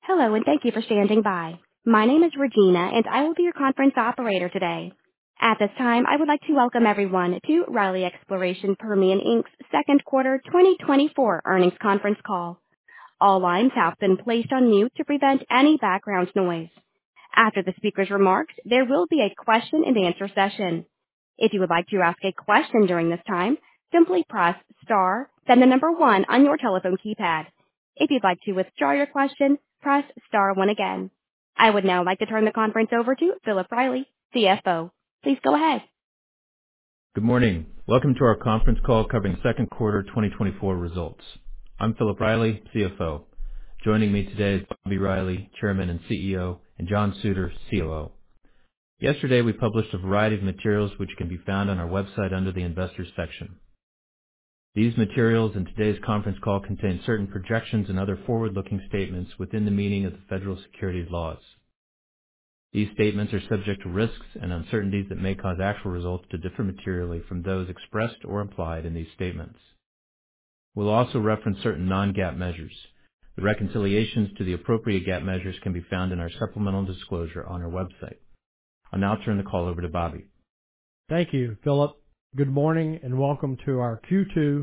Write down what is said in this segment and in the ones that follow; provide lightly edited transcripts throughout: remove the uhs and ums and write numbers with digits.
Hello, and thank you for standing by. My name is Regina, and I will be your conference operator today. At this time, I would like to welcome everyone to Riley Exploration Permian, Inc.'s second quarter 2024 earnings conference call. All lines have been placed on mute to prevent any background noise. After the speaker's remarks, there will be a question-and-answer session. If you would like to ask a question during this time, simply press star, then the number 1 on your telephone keypad. If you'd like to withdraw your question, press star 1 again. I would now like to turn the conference over to Philip Riley, CFO. Please go ahead. Good morning. Welcome to our conference call covering second quarter 2024 results. I'm Philip Riley, CFO. Joining me today is Bobby Riley, Chairman and CEO, and John Suter, COO. Yesterday, we published a variety of materials which can be found on our website under the Investors section. These materials and today's conference call contain certain projections and other forward-looking statements within the meaning of the federal securities laws. These statements are subject to risks and uncertainties that may cause actual results to differ materially from those expressed or implied in these statements. We'll also reference certain non-GAAP measures. The reconciliations to the appropriate GAAP measures can be found in our supplemental disclosure on our website. I'll now turn the call over to Bobby. Thank you, Philip. Good morning and welcome to our Q2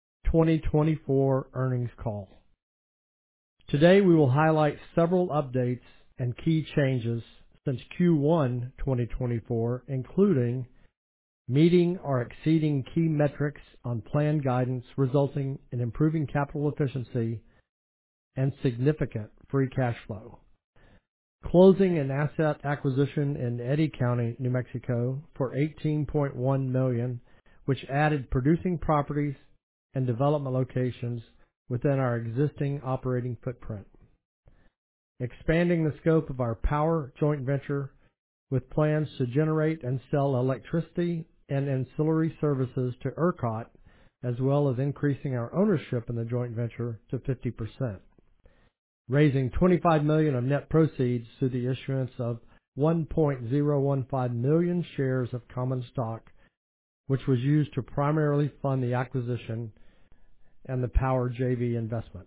2024 earnings call. Today we will highlight several updates and key changes since Q1 2024, including meeting or exceeding key metrics on planned guidance resulting in improving capital efficiency and significant free cash flow. Closing an asset acquisition in Eddy County, New Mexico for $18.1 million, which added producing properties and development locations within our existing operating footprint. Expanding the scope of our power joint venture with plans to generate and sell electricity and ancillary services to ERCOT, as well as increasing our ownership in the joint venture to 50%. Raising $25 million of net proceeds through the issuance of 1.015 million shares of common stock, which was used to primarily fund the acquisition and the power JV investment.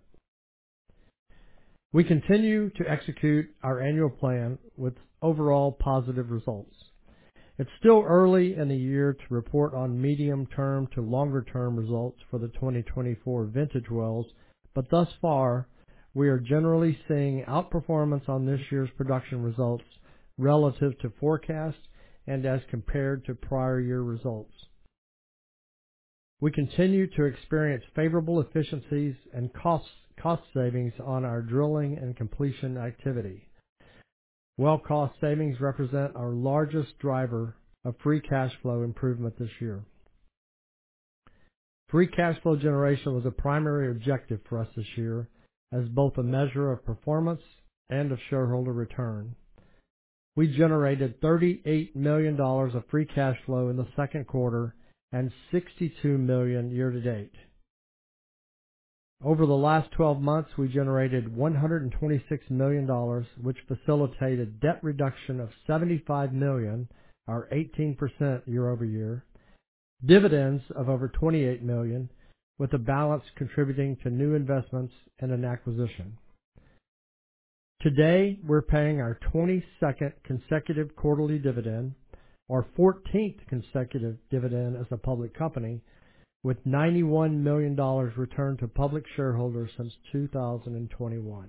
We continue to execute our annual plan with overall positive results. It's still early in the year to report on medium-term to longer-term results for the 2024 vintage wells, but thus far, we are generally seeing outperformance on this year's production results relative to forecast and as compared to prior year results. We continue to experience favorable efficiencies and cost savings on our drilling and completion activity. Well cost savings represent our largest driver of free cash flow improvement this year. Free cash flow generation was a primary objective for us this year, as both a measure of performance and of shareholder return. We generated $38 million of free cash flow in the second quarter and $62 million year-to-date. Over the last 12 months, we generated $126 million, which facilitated debt reduction of $75 million, or 18% year-over-year, dividends of over $28 million, with the balance contributing to new investments and an acquisition. Today, we're paying our 22nd consecutive quarterly dividend, or 14th consecutive dividend as a public company, with $91 million returned to public shareholders since 2021.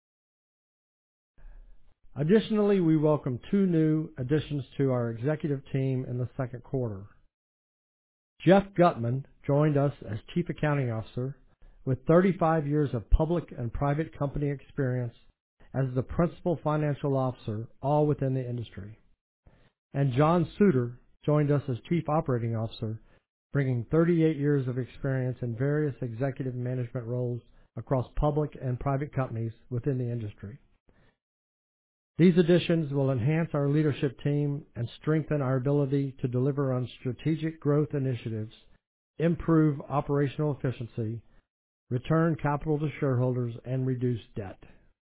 Additionally, we welcome 2 new additions to our executive team in the second quarter. Jeff Gutman joined us as Chief Accounting Officer with 35 years of public and private company experience as the Principal Financial Officer, all within the industry. And John Suter joined us as Chief Operating Officer, bringing 38 years of experience in various executive management roles across public and private companies within the industry. These additions will enhance our leadership team and strengthen our ability to deliver on strategic growth initiatives, improve operational efficiency, return capital to shareholders, and reduce debt.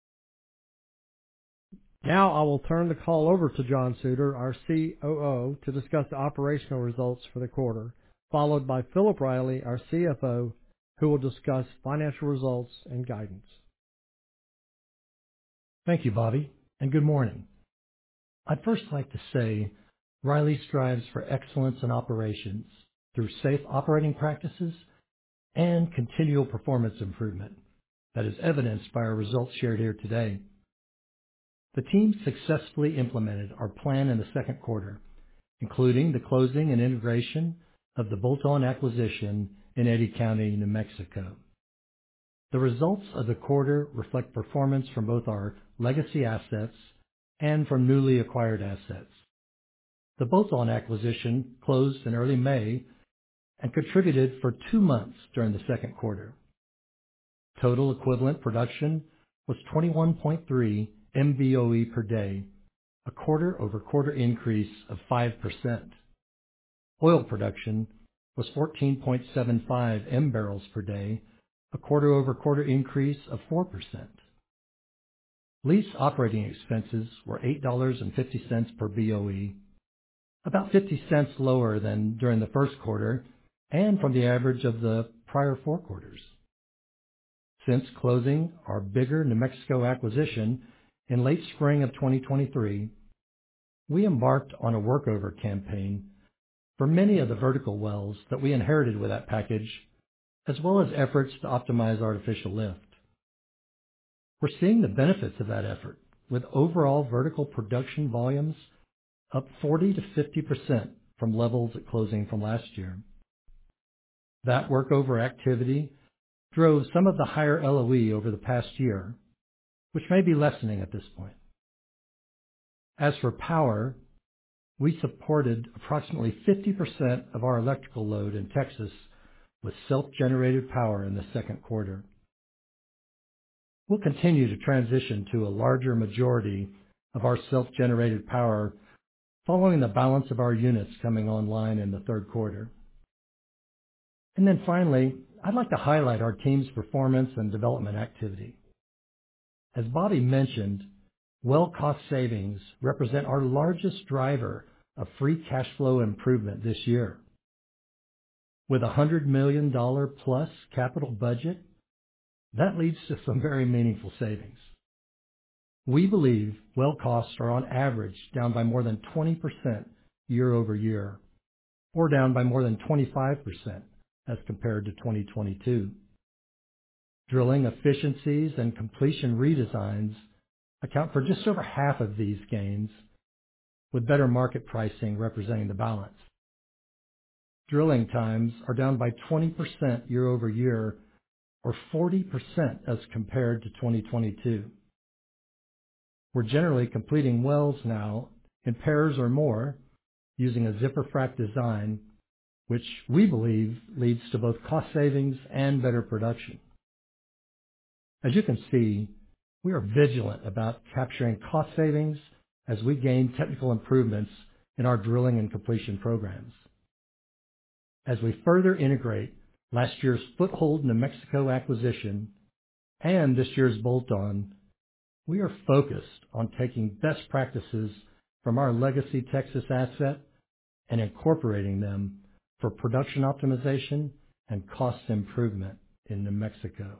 Now I will turn the call over to John Suter, our COO, to discuss the operational results for the quarter, followed by Philip Riley, our CFO, who will discuss financial results and guidance. Thank you, Bobby, and good morning. I'd first like to say Riley strives for excellence in operations through safe operating practices and continual performance improvement that is evidenced by our results shared here today. The team successfully implemented our plan in the second quarter, including the closing and integration of the bolt-on acquisition in Eddy County, New Mexico. The results of the quarter reflect performance from both our legacy assets and from newly acquired assets. The bolt-on acquisition closed in early May and contributed for 2 months during the second quarter. Total equivalent production was 21.3 MBOE per day, a quarter-over-quarter increase of 5%. Oil production was 14.75 M barrels per day, a quarter-over-quarter increase of 4%. Lease operating expenses were $8.50 per BOE, about 50 cents lower than during the first quarter and from the average of the prior 4 quarters. Since closing our bigger New Mexico acquisition in late spring of 2023, we embarked on a workover campaign for many of the vertical wells that we inherited with that package, as well as efforts to optimize artificial lift. We're seeing the benefits of that effort, with overall vertical production volumes up 40 to 50% from levels at closing from last year. That workover activity drove some of the higher LOE over the past year, which may be lessening at this point. As for power, we supported approximately 50% of our electrical load in Texas with self-generated power in the second quarter. We'll continue to transition to a larger majority of our self-generated power following the balance of our units coming online in the third quarter. And then finally, I'd like to highlight our team's performance and development activity. As Bobby mentioned, well cost savings represent our largest driver of free cash flow improvement this year. With a $100 million plus capital budget, that leads to some very meaningful savings. We believe well costs are on average down by more than 20% year over year, or down by more than 25% as compared to 2022. Drilling efficiencies and completion redesigns account for just over half of these gains, with better market pricing representing the balance. Drilling times are down by 20% year over year, or 40% as compared to 2022. We're generally completing wells now in pairs or more using a zipper frac design, which we believe leads to both cost savings and better production. As you can see, we are vigilant about capturing cost savings as we gain technical improvements in our drilling and completion programs. As we further integrate last year's Foothold New Mexico acquisition and this year's bolt-on, we are focused on taking best practices from our legacy Texas asset and incorporating them for production optimization and cost improvement in New Mexico.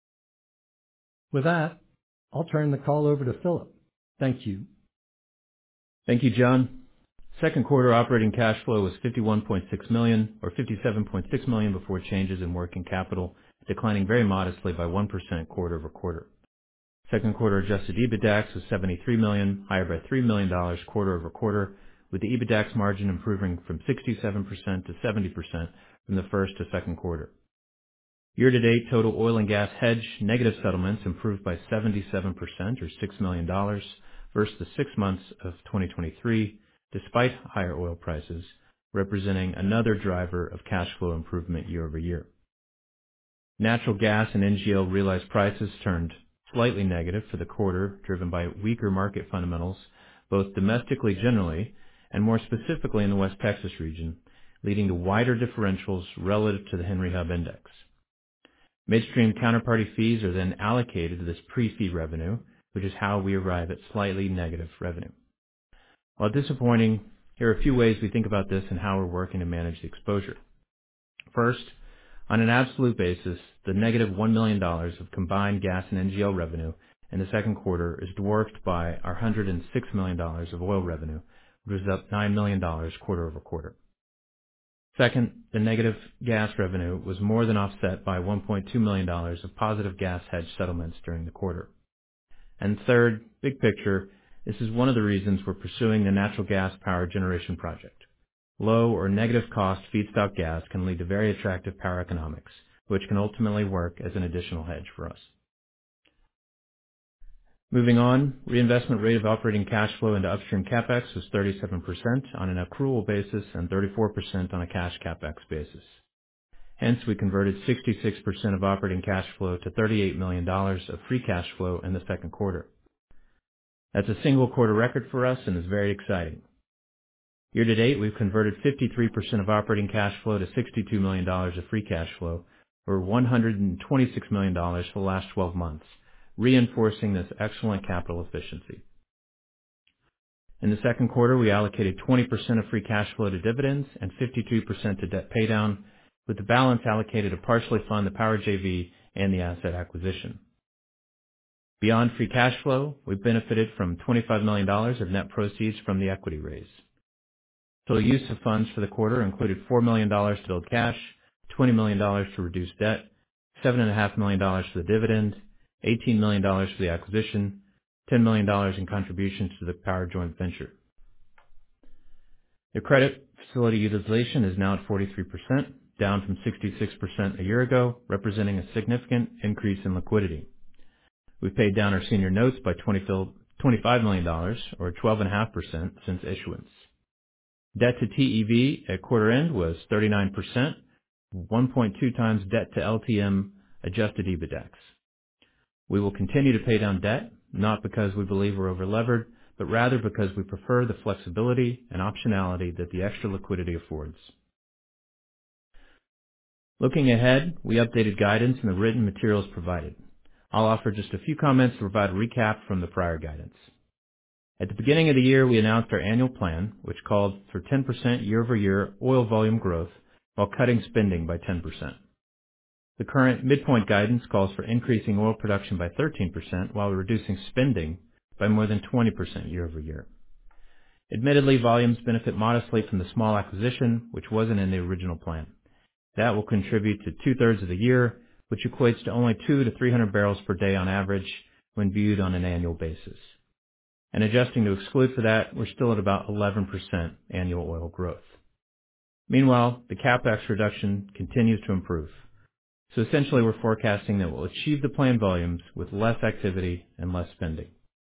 With that, I'll turn the call over to Philip. Thank you. Thank you, John. Second quarter operating cash flow was $51.6 million, or $57.6 million before changes in working capital, declining very modestly by 1% quarter over quarter. Second quarter adjusted EBITDAX was $73 million, higher by $3 million quarter over quarter, with the EBITDAX margin improving from 67% to 70% from the first to second quarter. Year-to-date total oil and gas hedge negative settlements improved by 77%, or $6 million, versus the 6 months of 2023, despite higher oil prices, representing another driver of cash flow improvement year over year. Natural gas and NGL realized prices turned slightly negative for the quarter, driven by weaker market fundamentals, both domestically generally and more specifically in the West Texas region, leading to wider differentials relative to the Henry Hub Index. Midstream counterparty fees are then allocated to this pre-fee revenue, which is how we arrive at slightly negative revenue. While disappointing, here are a few ways we think about this and how we're working to manage the exposure. First, on an absolute basis, the negative $1 million of combined gas and NGL revenue in the second quarter is dwarfed by our $106 million of oil revenue, which was up $9 million quarter over quarter. Second, the negative gas revenue was more than offset by $1.2 million of positive gas hedge settlements during the quarter. And third, big picture, this is one of the reasons we're pursuing the natural gas power generation project. Low or negative cost feedstock gas can lead to very attractive power economics, which can ultimately work as an additional hedge for us. Moving on, reinvestment rate of operating cash flow into upstream capex was 37% on an accrual basis and 34% on a cash capex basis. Hence, we converted 66% of operating cash flow to $38 million of free cash flow in the second quarter. That's a single quarter record for us and is very exciting. Year to date, we've converted 53% of operating cash flow to $62 million of free cash flow, or $126 million for the last 12 months, reinforcing this excellent capital efficiency. In the second quarter, we allocated 20% of free cash flow to dividends and 52% to debt paydown, with the balance allocated to partially fund the Power JV and the asset acquisition. Beyond free cash flow, we benefited from $25 million of net proceeds from the equity raise. Total use of funds for the quarter included $4 million to build cash, $20 million to reduce debt, $7.5 million for the dividend, $18 million for the acquisition, $10 million in contributions to the Power joint venture. The credit facility utilization is now at 43%, down from 66% a year ago, representing a significant increase in liquidity. We've paid down our senior notes by $25 million, or 12.5% since issuance. Debt to TEV at quarter end was 39%, 1.2 times debt to LTM adjusted EBITDAX. We will continue to pay down debt, not because we believe we're over-levered, but rather because we prefer the flexibility and optionality that the extra liquidity affords. Looking ahead, we updated guidance in the written materials provided. I'll offer just a few comments to provide a recap from the prior guidance. At the beginning of the year, we announced our annual plan, which called for 10% year-over-year oil volume growth while cutting spending by 10%. The current midpoint guidance calls for increasing oil production by 13% while reducing spending by more than 20% year-over-year. Admittedly, volumes benefit modestly from the small acquisition, which wasn't in the original plan. That will contribute to two-thirds of the year, which equates to only 200 to 300 barrels per day on average when viewed on an annual basis. And adjusting to exclude for that, we're still at about 11% annual oil growth. Meanwhile, the capex reduction continues to improve. So essentially, we're forecasting that we'll achieve the planned volumes with less activity and less spending.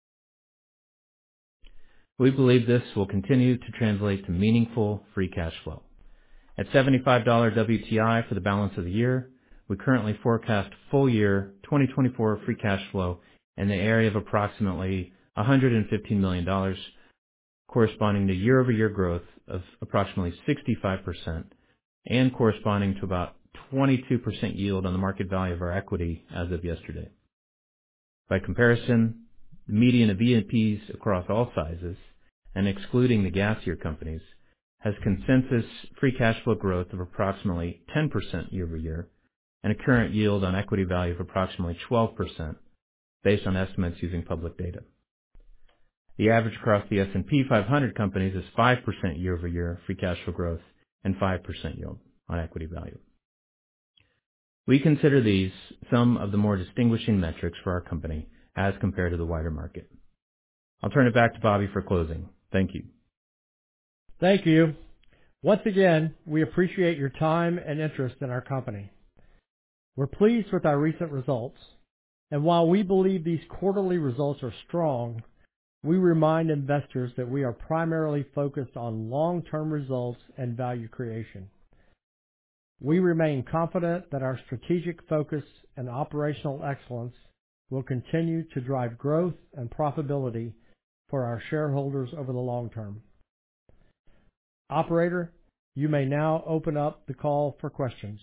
We believe this will continue to translate to meaningful free cash flow. At $75 WTI for the balance of the year, we currently forecast full year 2024 free cash flow in the area of approximately $115 million, corresponding to year-over-year growth of approximately 65% and corresponding to about 22% yield on the market value of our equity as of yesterday. By comparison, the median of E&Ps across all sizes, and excluding the gassier companies, has consensus free cash flow growth of approximately 10% year-over-year and a current yield on equity value of approximately 12% based on estimates using public data. The average across the S&P 500 companies is 5% year-over-year free cash flow growth and 5% yield on equity value. We consider these some of the more distinguishing metrics for our company as compared to the wider market. I'll turn it back to Bobby for closing. Thank you. Thank you. Once again, we appreciate your time and interest in our company. We're pleased with our recent results, and while we believe these quarterly results are strong, we remind investors that we are primarily focused on long-term results and value creation. We remain confident that our strategic focus and operational excellence will continue to drive growth and profitability for our shareholders over the long term. Operator, you may now open up the call for questions.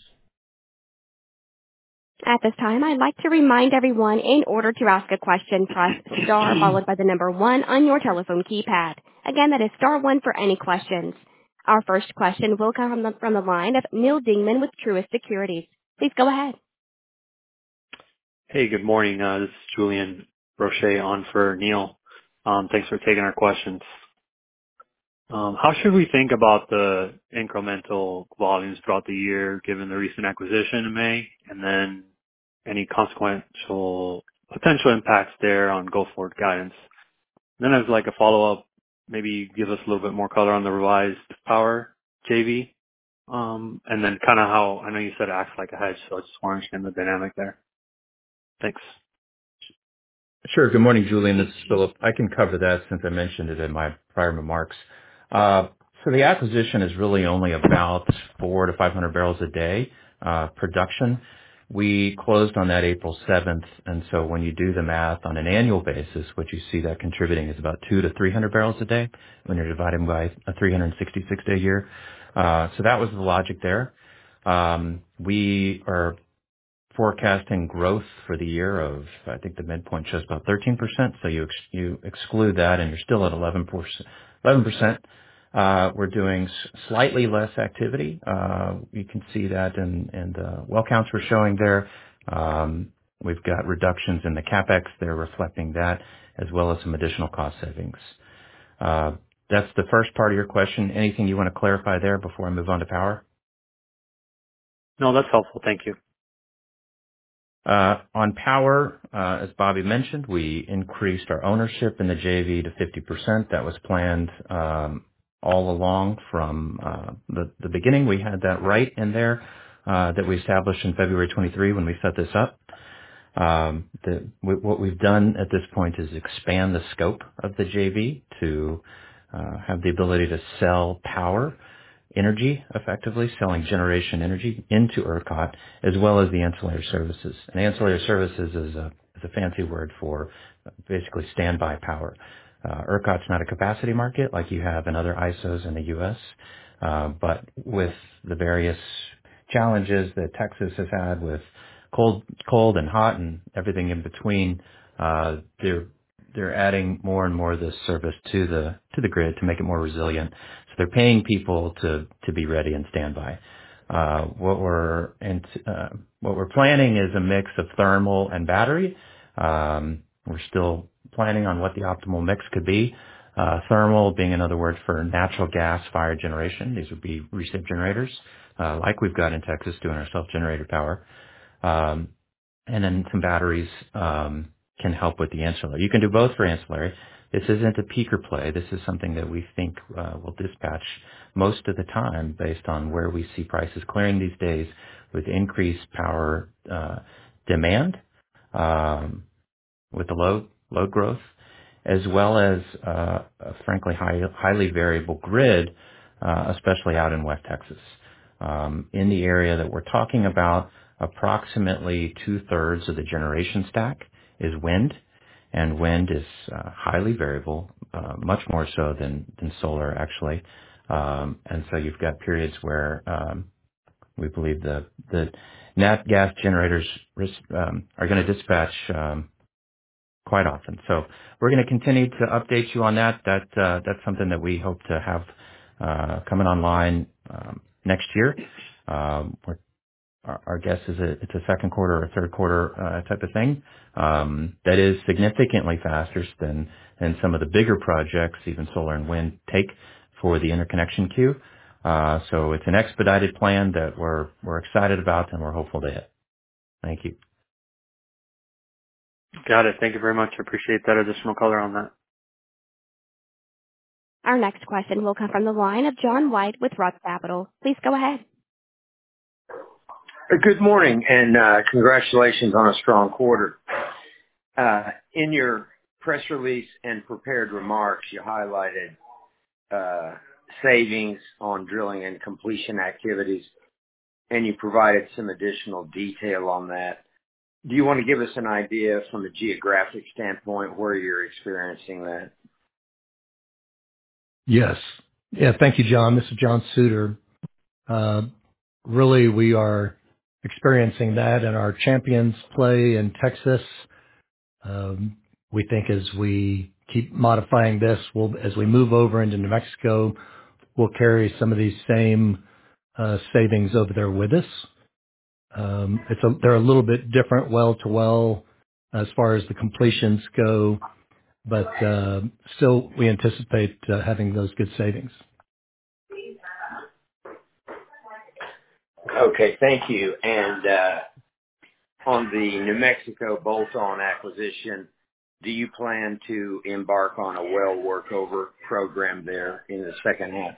At this time, I'd like to remind everyone, in order to ask a question, press star followed by the number 1 on your telephone keypad. Again, that is star 1 for any questions. Our first question will come from the line of Neal Dingmann with Truist Securities. Please go ahead. Hey, good morning. This is Julian Roche on for Neil. Thanks for taking our questions. How should we think about the incremental volumes throughout the year, given the recent acquisition in May, and then any consequential potential impacts there on go-forward guidance? Then as like a follow-up, maybe give us a little bit more color on the revised power JV, and then kind of how, I know you said it acts like a hedge, so I just want to understand the dynamic there. Thanks. Sure. Good morning, Julian. This is Philip. I can cover that since I mentioned it in my prior remarks. So the acquisition is really only about 400 to 500 barrels a day production. We closed on that April 7th, and so when you do the math on an annual basis, what you see that contributing is about 200 to 300 barrels a day when you're dividing by a 366-day year. So that was the logic there. We are forecasting growth for the year of, I think the midpoint shows about 13%. So you exclude that and you're still at 11%. We're doing slightly less activity. You can see that in the well counts we're showing there. We've got reductions in the CapEx. They're reflecting that, as well as some additional cost savings. That's the first part of your question. Anything you want to clarify there before I move on to power? No, that's helpful. Thank you. On power, as Bobby mentioned, we increased our ownership in the JV to 50%. That was planned all along from the beginning. We had that right in there that we established in February 23 when we set this up. What we've done at this point is expand the scope of the JV to have the ability to sell power energy, effectively selling generation energy into ERCOT, as well as the ancillary services. And ancillary services is a fancy word for basically standby power. ERCOT's not a capacity market like you have in other ISOs in the U.S., but with the various challenges that Texas has had with cold and hot and everything in between, they're adding more and more of this service to the grid to make it more resilient. So they're paying people to be ready and standby. What we're planning is a mix of thermal and battery. We're still planning on what the optimal mix could be. Thermal being another word for natural gas fired generation. These would be recip generators, like we've got in Texas doing our self-generated power. And then some batteries can help with the ancillary. You can do both for ancillary. This isn't a peaker play. This is something that we think will dispatch most of the time based on where we see prices clearing these days with increased power demand, with the load growth, as well as frankly highly variable grid, especially out in West Texas. In the area that we're talking about, approximately 2/3 of the generation stack is wind, and wind is highly variable, much more so than solar actually. And so you've got periods where we believe the nat gas generators are going to dispatch quite often. So we're going to continue to update you on that. That's something that we hope to have coming online next year. Our guess is it's a second quarter or third quarter type of thing. That is significantly faster than some of the bigger projects, even solar and wind, take for the interconnection queue. So it's an expedited plan that we're excited about and we're hopeful to hit. Thank you. Got it. Thank you very much. I appreciate that additional color on that. Our next question will come from the line of John White with Roth Capital. Please go ahead. Good morning, and congratulations on a strong quarter. In your press release and prepared remarks, you highlighted savings on drilling and completion activities, and you provided some additional detail on that. Do you want to give us an idea from a geographic standpoint where you're experiencing that? Yes. Yeah, thank you, John. This is John Suter. Really, we are experiencing that in our Champions play in Texas. We think as we keep modifying this, as we move over into New Mexico, we'll carry some of these same savings over there with us. They're a little bit different well to well as far as the completions go, but still we anticipate having those good savings. Okay, thank you. And on the New Mexico bolt-on acquisition, do you plan to embark on a well workover program there in the second half?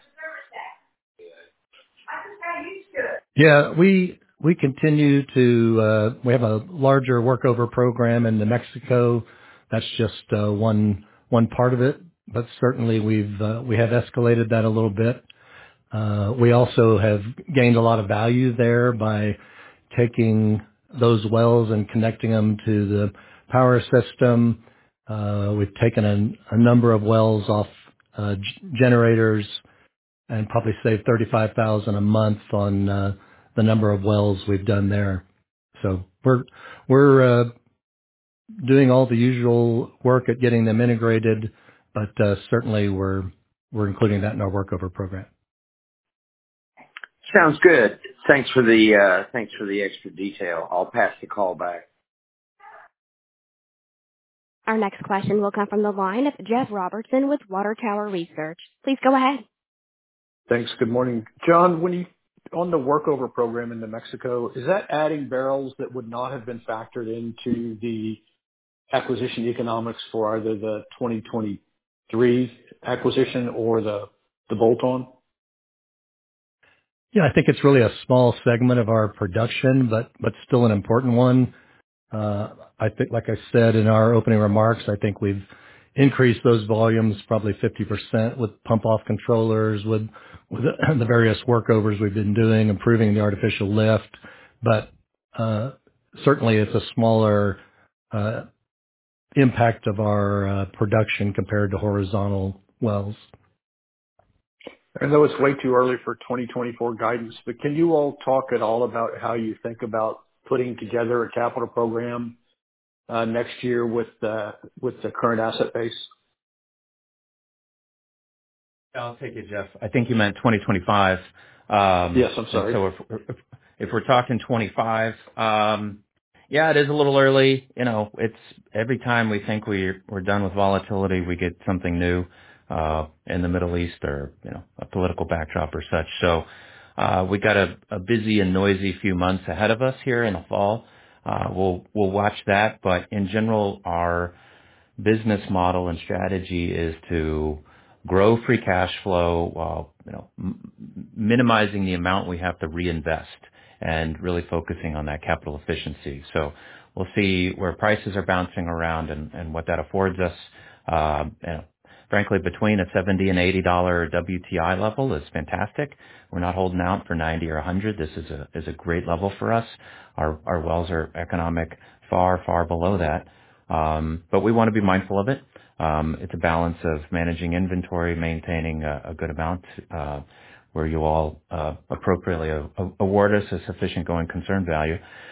Yeah, we continue to, we have a larger workover program in New Mexico. That's just one part of it, but certainly we have escalated that a little bit. We also have gained a lot of value there by taking those wells and connecting them to the power system. We've taken a number of wells off generators and probably saved $35,000 a month on the number of wells we've done there. So we're doing all the usual work at getting them integrated, but certainly we're including that in our workover program. Sounds good. Thanks for the extra detail. I'll pass the call back. Our next question will come from the line of Jeff Robertson with Water Tower Research. Please go ahead. Thanks. Good morning. John, on the workover program in New Mexico, is that adding barrels that would not have been factored into the acquisition economics for either the 2023 acquisition or the bolt-on? Yeah, I think it's really a small segment of our production, but still an important one. I think, like I said in our opening remarks, I think we've increased those volumes probably 50% with pump-off controllers, with the various workovers we've been doing, improving the artificial lift. But certainly it's a smaller impact of our production compared to horizontal wells. I know it's way too early for 2024 guidance, but can you all talk at all about how you think about putting together a capital program next year with the current asset base? I'll take it, Jeff. I think you meant 2025. Yes, I'm sorry. So if we're talking 25, yeah, it is a little early. You know, it's every time we think we're done with volatility, we get something new in the Middle East or, you know, a political backdrop or such. So we got a busy and noisy few months ahead of us here in the fall. We'll watch that, but in general, our business model and strategy is to grow free cash flow while, you know, minimizing the amount we have to reinvest and really focusing on that capital efficiency. So we'll see where prices are bouncing around and what that affords us. You know, frankly, between a $70 and $80 WTI level is fantastic. We're not holding out for 90 or 100. This is a great level for us. Our wells are economic far below that. But we want to be mindful of it. It's a balance of managing inventory, maintaining a good amount, where you all appropriately award us a sufficient going concern value.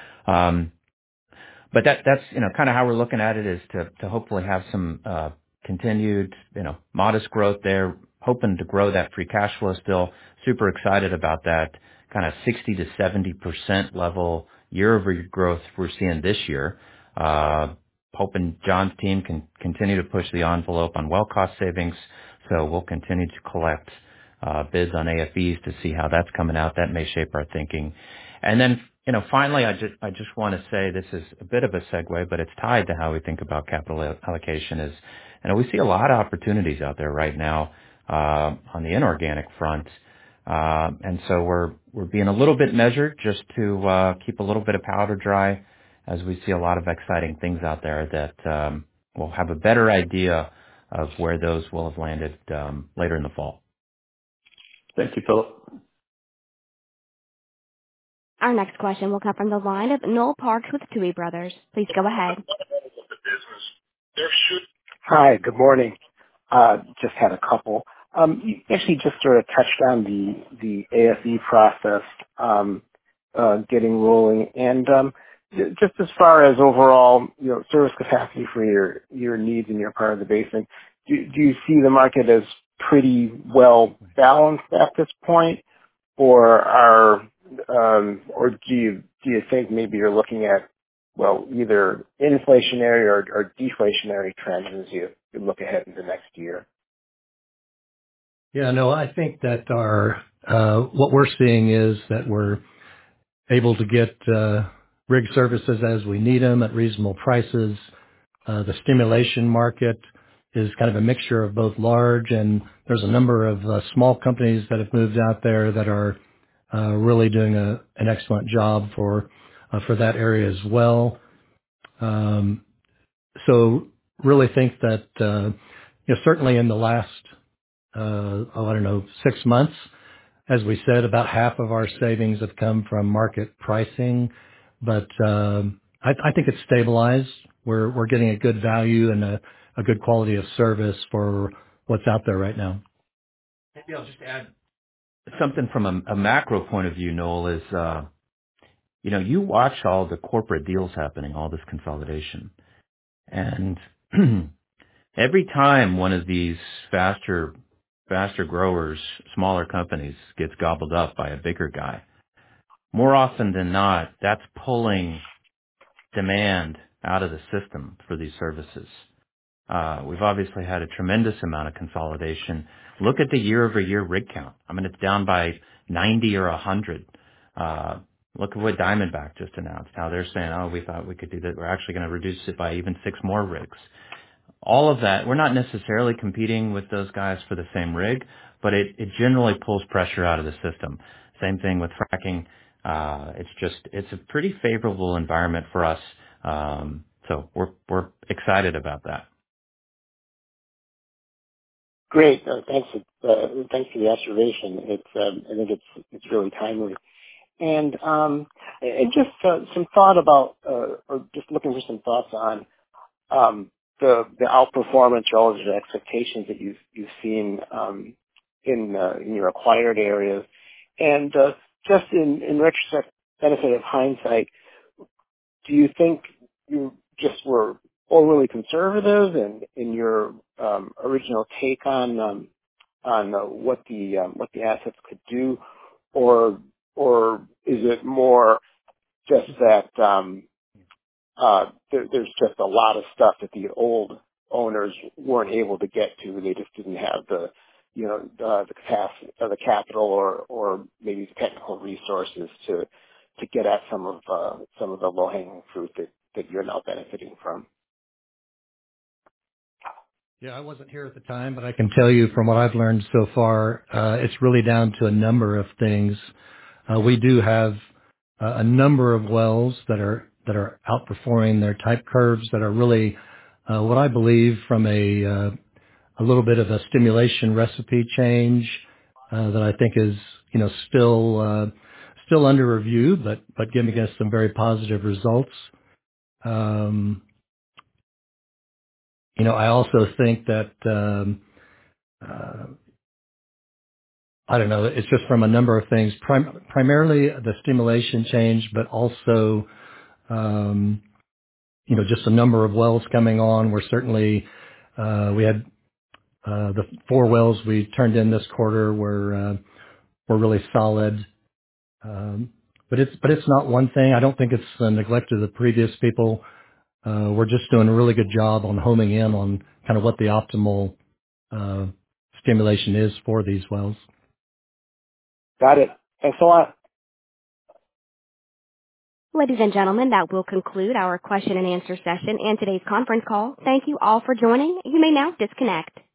But that's, you know, kind of how we're looking at it, is to hopefully have some continued, you know, modest growth there, hoping to grow that free cash flow still. Super excited about that kind of 60 to 70% level year-over-year growth we're seeing this year. Hoping John's team can continue to push the envelope on well cost savings. So we'll continue to collect bids on AFEs to see how that's coming out. That may shape our thinking. And then, you know, finally, I just want to say, this is a bit of a segue, but it's tied to how we think about capital allocation. Is, you know, we see a lot of opportunities out there right now on the inorganic front. And so we're being a little bit measured just to keep a little bit of powder dry, as we see a lot of exciting things out there that we'll have a better idea of where those will have landed later in the fall. Thank you, Philip. Our next question will come from the line of Noel Parks with Tuohy Brothers. Please go ahead. Hi, good morning. Just had a couple. You actually just sort of touched on the AFE process getting rolling, and just as far as overall, you know, service capacity for your needs in your part of the basin, do you see the market as pretty well balanced at this point, or do you think maybe you're looking at either inflationary or deflationary trends as you look ahead into next year? Yeah, no, I think that what we're seeing is that we're able to get rig services as we need them at reasonable prices. The stimulation market is kind of a mixture of both large and there's a number of small companies that have moved out there that are really doing an excellent job for that area as well. So really think that certainly in the last 6 months, as we said, about half of our savings have come from market pricing, but I think it's stabilized. We're getting a good value and a good quality of service for what's out there right now. Maybe I'll just add something from a macro point of view, Noel, is, you watch all the corporate deals happening, all this consolidation. And every time one of these faster growers, smaller companies gets gobbled up by a bigger guy, more often than not, that's pulling demand out of the system for these services. We've obviously had a tremendous amount of consolidation. Look at the year-over-year rig count. I mean, it's down by 90 or 100. Look at what Diamondback just announced. How they're saying, we thought we could do that. We're actually going to reduce it by even 6 more rigs. All of that, we're not necessarily competing with those guys for the same rig, but it generally pulls pressure out of the system. Same thing with fracking. It's a pretty favorable environment for us. So we're excited about that. Great. Thanks for the observation. I think it's really timely. And just some thought about, or just looking for some thoughts on the outperformance relative to expectations that you've seen in your acquired areas, and just in retrospect, benefit of hindsight, do you think you just were overly conservative in your original take on what the assets could do, or is it more just that there's just a lot of stuff that the old owners weren't able to get to? They just didn't have the capacity, the capital, or maybe the technical resources to get at some of the low hanging fruit that you're now benefiting from. Yeah, I wasn't here at the time, but I can tell you from what I've learned so far, it's really down to a number of things. We do have a number of wells that are outperforming their type curves, that are really what I believe from a little bit of a stimulation recipe change that I think is still under review, but giving us some very positive results. I also think that I don't know. It's just from a number of things, primarily the stimulation change, but also, just a number of wells coming on. We're certainly, we had, the 4 wells we turned in this quarter were really solid. But it's not one thing. I don't think it's a neglect of the previous people. We're just doing a really good job on homing in on kind of what the optimal, stimulation is for these wells. Got it. Thanks a lot. Ladies and gentlemen, that will conclude our question and answer session and today's conference call. Thank you all for joining. You may now disconnect.